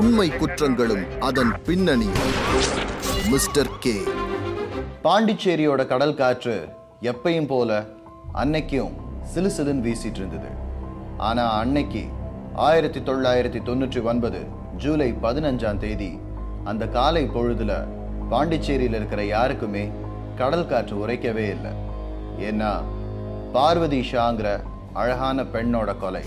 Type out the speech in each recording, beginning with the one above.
உண்மை குற்றங்களும் அதன் பின்னணியும். Mister K. பாண்டிச்சேரியோட கடல் காற்று எப்பையும் போல அன்னைக்கும் சிலுசிலுன்னு வீசிட்டு இருந்தது. ஆனா அன்னைக்கு 1999 ஜூலை 15ஆம் தேதி அந்த காலை பொழுதுல பாண்டிச்சேரியில் இருக்கிற யாருக்குமே கடல் காற்று உரைக்கவே இல்லை. ஏன்னா பார்வதி ஷாங்கிற அழகான பெண்ணோட கொலை.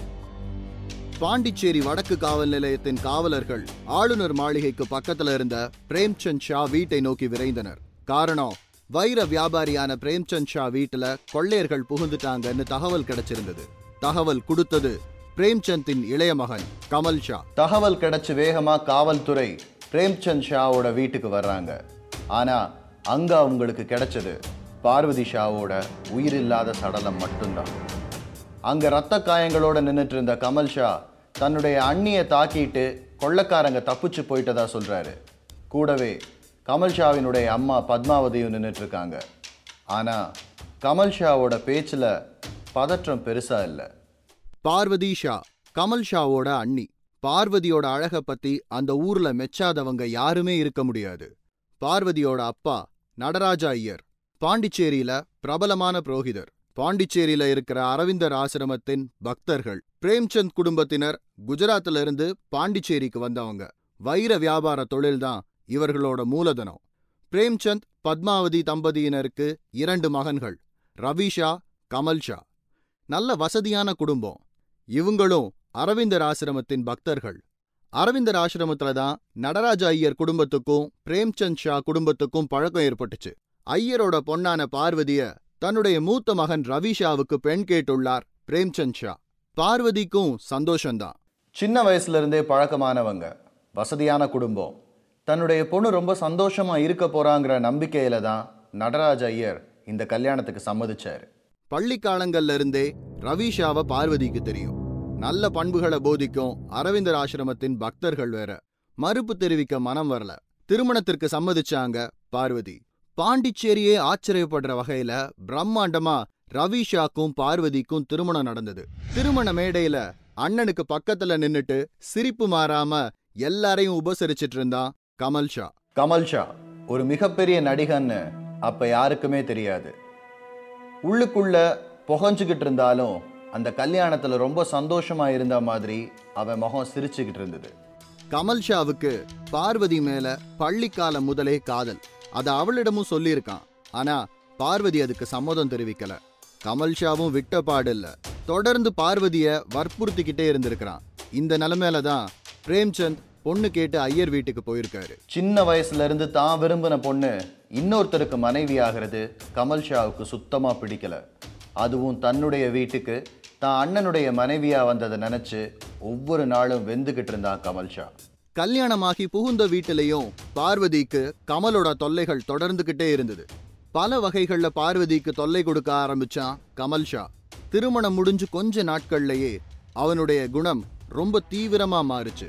பாண்டிச்சேரி வடக்கு காவல் நிலையத்தின் காவலர்கள் ஆளுநர் மாளிகைக்கு பக்கத்துல இருந்த பிரேம்சந்த் ஷா வீட்டை நோக்கி விரைந்தனர். காரணம், வைர வியாபாரியான பிரேம்சந்த் ஷா வீட்டுல கொள்ளையர்கள் புகுந்துட்டாங்கன்னு தகவல் கிடைச்சிருந்தது. தகவல் கொடுத்தது பிரேம்சந்தின் இளைய மகன் கமல் ஷா. தகவல் கிடைச்சு வேகமா காவல்துறை பிரேம்சந்த் ஷாவோட வீட்டுக்கு வர்றாங்க. ஆனா அங்க அவங்களுக்கு கிடைச்சது பார்வதி ஷாவோட உயிரில்லாத சடலம் மட்டும்தான். அங்க ரத்த காயங்களோட நின்றுட்டு இருந்த கமல் ஷா தன்னுடைய அண்ணியை தாக்கிட்டு கொள்ளைக்காரங்க தப்பிச்சு போயிட்டதா சொல்றாரு. கூடவே கமல் ஷாவினுடைய அம்மா பத்மாவதியும் நின்றுட்டு இருக்காங்க. ஆனா கமல் ஷாவோட பேச்சுல பதற்றம் பெருசா இல்லை. பார்வதி ஷா கமல் ஷாவோட அண்ணி. பார்வதியோட அழக பத்தி அந்த ஊர்ல மெச்சாதவங்க யாருமே இருக்க முடியாது. பார்வதியோட அப்பா நடராஜா ஐயர் பாண்டிச்சேரியில பிரபலமான புரோகிதர். பாண்டிச்சேரியில இருக்கிற அரவிந்தர் ஆசிரமத்தின் பக்தர்கள். பிரேம்சந்த் குடும்பத்தினர் குஜராத்ல இருந்து பாண்டிச்சேரிக்கு வந்தவங்க. வைர வியாபார தொழில்தான் இவர்களோட மூலதனம். பிரேம்சந்த் பத்மாவதி தம்பதியினருக்கு 2 மகன்கள், ரவிஷா, கமல் ஷா. நல்ல வசதியான குடும்பம். இவங்களும் அரவிந்தர் ஆசிரமத்தின் பக்தர்கள். அரவிந்தர் ஆசிரமத்துல தான் நடராஜ ஐயர் குடும்பத்துக்கும் பிரேம்சந்த் ஷா குடும்பத்துக்கும் பழக்கம் ஏற்பட்டுச்சு. ஐயரோட பொன்னான பார்வதிய தன்னுடைய மூத்த மகன் ரவிஷாவுக்கு பெண் கேட்டுள்ளார் பிரேம்சந்த் ஷா. பார்வதிக்கும் சந்தோஷம்தான். சின்ன வயசுல இருந்தே பழக்கமானவங்க, வசதியான குடும்பம். தன்னுடைய பொண்ணு ரொம்ப சந்தோஷமா இருக்க போறாங்கிற நம்பிக்கையில தான் நடராஜ ஐயர் இந்த கல்யாணத்துக்கு சம்மதிச்சாரு. பள்ளி காலங்கள்ல இருந்தே ரவிஷாவை பார்வதிக்கு தெரியும். நல்ல பண்புகளை போதிக்கும் அரவிந்தர் ஆசிரமத்தின் பக்தர்கள் வேற. மறுப்பு தெரிவிக்க மனம் வரல. திருமணத்திற்கு சம்மதிச்சாங்க பார்வதி. பாண்டிச்சேரியே ஆச்சரியப்படுற வகையில பிரம்மாண்டமா ரவிஷாக்கும் பார்வதிக்கும் திருமணம் நடந்தது. திருமண மேடையில அண்ணனுக்கு பக்கத்துல நின்னுட்டு சிரிப்பு மாறாம எல்லாரையும் உபசரிச்சிட்டு இருந்தான் கமல் ஷா. கமல் ஷா ஒரு மிகப்பெரிய நடிகன்னு அப்ப யாருக்குமே தெரியாது. உள்ளுக்குள்ள புகஞ்சுக்கிட்டு இருந்தாலும் அந்த கல்யாணத்துல ரொம்ப சந்தோஷமா இருந்த மாதிரி அவன் முகம் சிரிச்சுக்கிட்டு இருந்தது. கமல் ஷாவுக்கு பார்வதி மேல பள்ளிக்காலம் முதலே காதல். அதை அவளிடமும் சொல்லியிருக்கான். ஆனா பார்வதி அதுக்கு சம்மதம் தெரிவிக்கல. கமல் ஷாவும் விட்ட பாடில்ல. தொடர்ந்து பார்வதிய வற்புறுத்திக்கிட்டே இருந்திருக்கிறான். இந்த நிலைமையில தான் பிரேம்சந்த் பொண்ணு கேட்டு ஐயர் வீட்டுக்கு போயிருக்காரு. சின்ன வயசுல இருந்து தான் விரும்பின பொண்ணு இன்னொருத்தருக்கு மனைவி ஆகிறது கமல் ஷாவுக்கு சுத்தமா பிடிக்கல. அதுவும் தன்னுடைய வீட்டுக்கு தான் அண்ணனுடைய மனைவியா வந்ததை நினைச்சு ஒவ்வொரு நாளும் வெந்துகிட்டு இருந்தான் கமல் ஷா. கல்யாணமாகி புகுந்த வீட்டிலையும் பார்வதிக்கு கமலோட தொல்லைகள் தொடர்ந்துகிட்டே இருந்தது. பல வகைகள்ல பார்வதிக்கு தொல்லை கொடுக்க ஆரம்பிச்சான் கமல் ஷா. திருமணம் முடிஞ்சு கொஞ்ச நாட்கள்லயே அவனுடைய குணம் ரொம்ப தீவிரமா மாறுச்சு.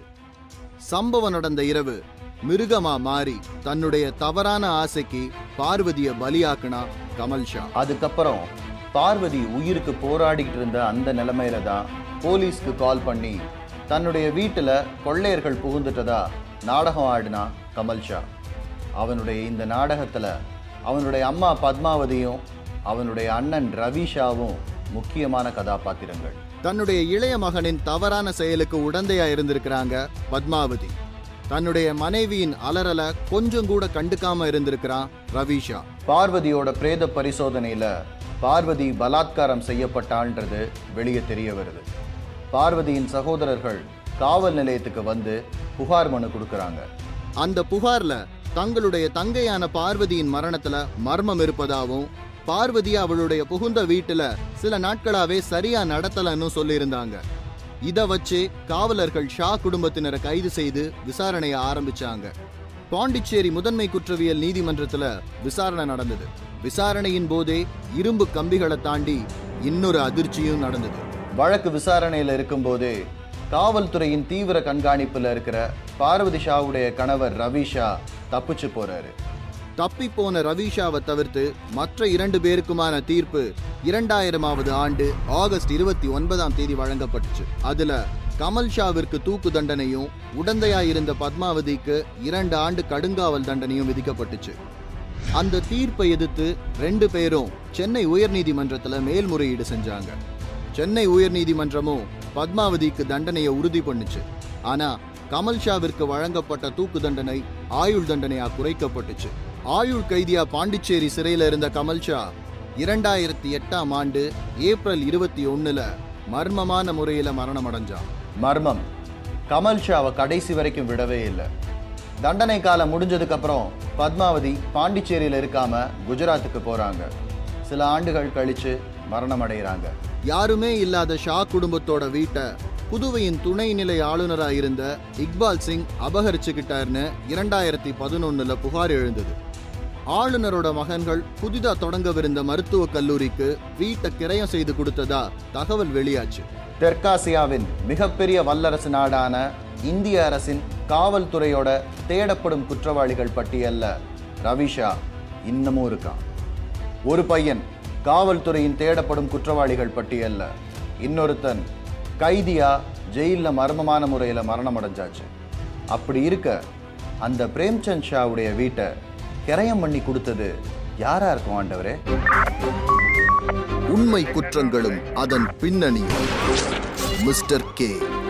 சம்பவம் நடந்த இரவு மிருகமா மாறி தன்னுடைய தவறான ஆசைக்கு பார்வதிய பலியாக்குனா கமல் ஷா. அதுக்கப்புறம் பார்வதி உயிருக்கு போராடிக்கிட்டு இருந்த அந்த நிலைமையில தான் போலீஸ்க்கு கால் பண்ணி தன்னுடைய வீட்டுல கொள்ளையர்கள் புகுந்துட்டதா நாடகம் ஆடினா கமல் ஷா. அவனுடைய இந்த நாடகத்துல அவனுடைய அம்மா பத்மாவதியும் அவனுடைய அண்ணன் ரவிஷாவும் முக்கியமான கதாபாத்திரங்கள். தன்னுடைய இளைய மகனின் தவறான செயலுக்கு உடந்தையா இருந்திருக்கிறாங்க பத்மாவதி. தன்னுடைய மனைவியின் அலறல கொஞ்சம் கூட கண்டுக்காம இருந்திருக்கிறான் ரவிஷா. பார்வதியோட பிரேத பரிசோதனையில பார்வதி பலாத்காரம் செய்யப்பட்டான்றது வெளியே தெரிய வருது. பார்வதியின் சகோதரர்கள் காவல் நிலையத்துக்கு வந்து புகார் மனு கொடுக்கறாங்க. அந்த புகார்ல தங்களுடைய தங்கையான பார்வதியின் மரணத்துல மர்மம் இருப்பதாகவும் பார்வதி அவளுடைய புகுந்த வீட்டுல சில நாட்களாவே சரியா நடத்தலன்னு சொல்லியிருந்தாங்க. இத வச்சு காவலர்கள் ஷா குடும்பத்தினரை கைது செய்து விசாரணையை ஆரம்பிச்சாங்க. பாண்டிச்சேரி முதன்மை குற்றவியல் நீதிமன்றத்துல விசாரணை நடந்தது. விசாரணையின் போதே இரும்பு கம்பிகளை தாண்டி இன்னொரு அதிர்ச்சியும் நடந்தது. வழக்கு விசாரணையில இருக்கும் போதே காவல்துறையின் தீவிர கண்காணிப்புல இருக்கிற பார்வதி ஷாவுடைய கணவர் ரவிஷா தப்பிச்சு போறாரு. தப்பி போன ரவிஷாவை தவிர்த்து மற்ற 2 பேருக்குமான தீர்ப்பு 2000ஆவது ஆண்டு ஆகஸ்ட் 29ஆம் தேதி வழங்கப்பட்டுச்சு. அதுல கமல் ஷாவிற்கு தூக்கு தண்டனையும் உடந்தையாயிருந்த பத்மாவதிக்கு 2 ஆண்டு கடுங்காவல் தண்டனையும் விதிக்கப்பட்டுச்சு. அந்த தீர்ப்பை எதிர்த்து 2 பேரும் சென்னை உயர்நீதிமன்றத்துல மேல்முறையீடு செஞ்சாங்க. சென்னை உயர்நீதிமன்றமும் பத்மாவதிக்கு தண்டனையை உறுதி பண்ணுச்சு. ஆனா கமல் ஷாவிற்கு வழங்கப்பட்ட தூக்கு தண்டனை ஆயுள் தண்டனையா குறைக்கப்பட்டுச்சு. ஆயுள் கைதியா பாண்டிச்சேரி சிறையில இருந்த கமல் ஷா 2008ஆம் ஆண்டு ஏப்ரல் 21ல மர்மமான முறையில மரணம் அடைஞ்சான். மர்மம் கமல் ஷாவை கடைசி வரைக்கும் விடவே இல்லை. தண்டனை காலம் முடிஞ்சதுக்கு அப்புறம் பத்மாவதி பாண்டிச்சேரியில இருக்காம குஜராத்துக்கு போறாங்க. சில ஆண்டுகள் கழிச்சு மரணம் அடைகிறாங்க. யாருமே இல்லாத ஷா குடும்பத்தோட வீட்டை புதுவையின் துணைநிலை ஆளுநரா இருந்த இக்பால் சிங் அபகரிச்சுக்கிட்டார்னு 2011ல புகார் எழுந்தது. ஆளுநரோட மகன்கள் புதிதா தொடங்கவிருந்த மருத்துவக் கல்லூரிக்கு வீட்டை கிரயம் செய்து கொடுத்ததா தகவல் வெளியாச்சு. தெற்காசியாவின் மிகப்பெரிய வல்லரசு நாடான இந்திய அரசின் காவல்துறையோட தேடப்படும் குற்றவாளிகள் பட்டியல்ல ரவிஷா இன்னமும் இருக்கான். ஒரு பையன் காவல்துறையின் தேடப்படும் குற்றவாளிகள் பட்டியல்ல, இன்னொருத்தன் கைதியா ஜெயில மர்மமான முறையில மரணம் அடைஞ்சாச்சு. அப்படி இருக்க அந்த பிரேம்சந்த் ஷாவுடைய வீட்டை கிரயம் பண்ணி கொடுத்தது யாரா இருக்கும் ஆண்டவரே? உண்மை குற்றங்களும் அதன் பின்னணியும் மிஸ்டர் கே.